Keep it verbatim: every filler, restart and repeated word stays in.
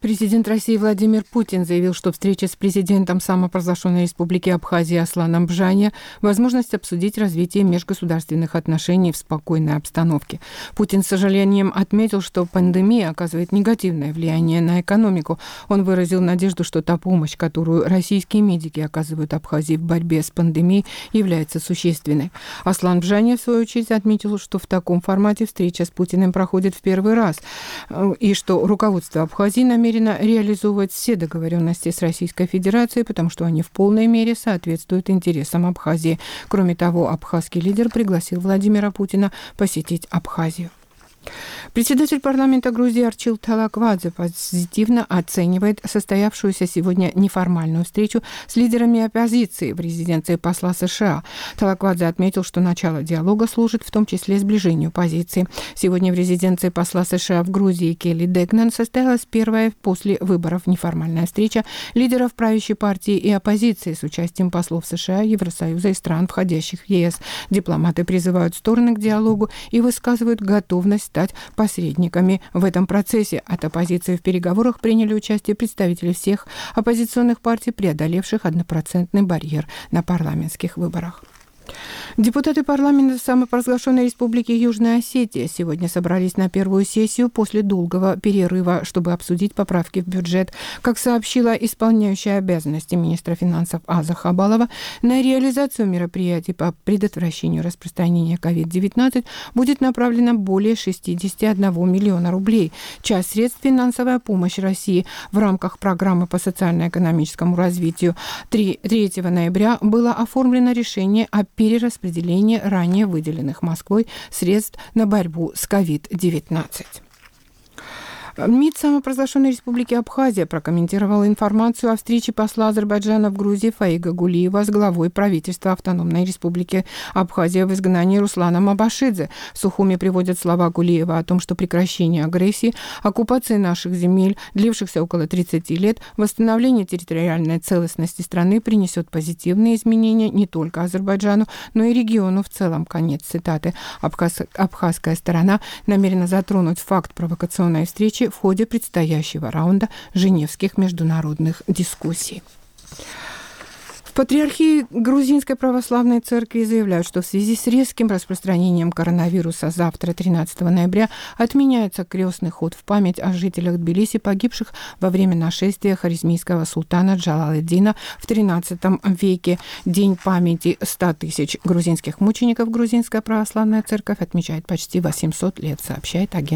Президент России Владимир Путин заявил, что встреча с президентом самопровозглашенной республики Абхазия Асланом Бжане – возможность обсудить развитие межгосударственных отношений в спокойной обстановке. Путин с сожалением отметил, что пандемия оказывает негативное влияние на экономику. Он выразил надежду, что та помощь, которую российские медики оказывают Абхазии в борьбе с пандемией, является существенной. Аслан Бжане, в свою очередь, отметил, что в таком формате встреча с Путиным проходит в первый раз, и что руководство Абхазии намерено реализовывать все договоренности с Российской Федерацией, потому что они в полной мере соответствуют интересам Абхазии. Кроме того, абхазский лидер пригласил Владимира Путина посетить Абхазию. Председатель парламента Грузии Арчил Талаквадзе позитивно оценивает состоявшуюся сегодня неформальную встречу с лидерами оппозиции в резиденции посла США. Талаквадзе отметил, что начало диалога служит в том числе сближению позиций. Сегодня в резиденции посла США в Грузии Келли Дегнан состоялась первая после выборов неформальная встреча лидеров правящей партии и оппозиции с участием послов США, Евросоюза и стран, входящих в ЕС. Дипломаты призывают стороны к диалогу и высказывают готовность стать посредниками в этом процессе. От оппозиции в переговорах приняли участие представители всех оппозиционных партий, преодолевших однопроцентный барьер на парламентских выборах. Депутаты парламента самопровозглашенной республики Южная Осетия сегодня собрались на первую сессию после долгого перерыва, чтобы обсудить поправки в бюджет. Как сообщила исполняющая обязанности министра финансов Аза Хабалова, на реализацию мероприятий по предотвращению распространения ковид девятнадцать будет направлено более шестьдесят один миллиона рублей. Часть средств финансовая помощь России в рамках программы по социально-экономическому развитию. третьего ноября было оформлено решение о перераспределение ранее выделенных Москвой средств на борьбу с ковид девятнадцать. МИД самопровозглашенной республики Абхазия прокомментировал информацию о встрече посла Азербайджана в Грузии Фаига Гулиева с главой правительства автономной республики Абхазия в изгнании Русланом Абашидзе. В Сухуми приводят слова Гулиева о том, что прекращение агрессии, оккупации наших земель, длившихся около тридцати лет, восстановление территориальной целостности страны принесет позитивные изменения не только Азербайджану, но и региону в целом. Конец цитаты. Абхаз... Абхазская сторона намерена затронуть факт провокационной встречи в ходе предстоящего раунда женевских международных дискуссий. В Патриархии Грузинской Православной Церкви заявляют, что в связи с резким распространением коронавируса завтра, тринадцатого ноября, отменяется крестный ход в память о жителях Тбилиси, погибших во время нашествия харизмийского султана Джалал-ад-Дина в тринадцатом веке. День памяти ста тысяч грузинских мучеников Грузинская Православная Церковь отмечает почти восемьсот лет, сообщает агентство